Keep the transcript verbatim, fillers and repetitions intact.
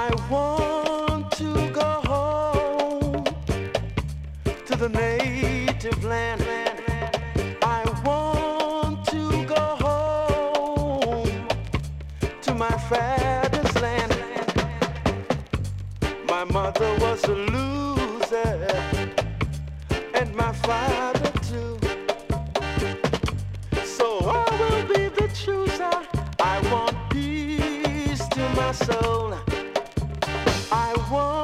I want to go home to the native land. I want to go home to my father's land. My mother was a loser, and my father too. So I will be the chooser. I want peace to my soul. I want